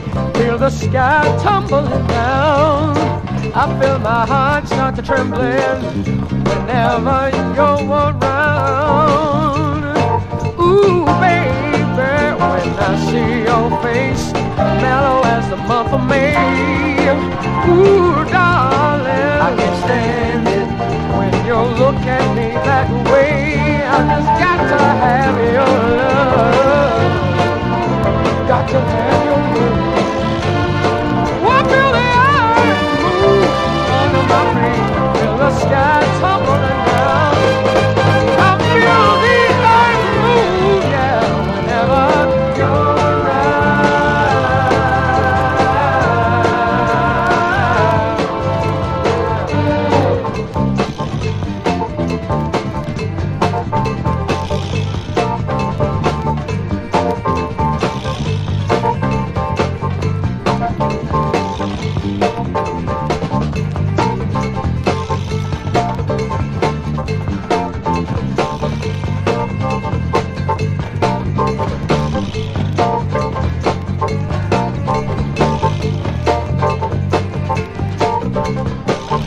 Feel the sky tumbling down. I feel my heart start to trembling whenever you're around. Ooh, baby, when I see your face, mellow as the month of May. Ooh, darling, I can't stand it when you look at me that way. I just got to have your love. Got to have your love. I feel the earth move under my feet. Feel the sky tumbling down. I feel the earth move, yeah, whenever you're around.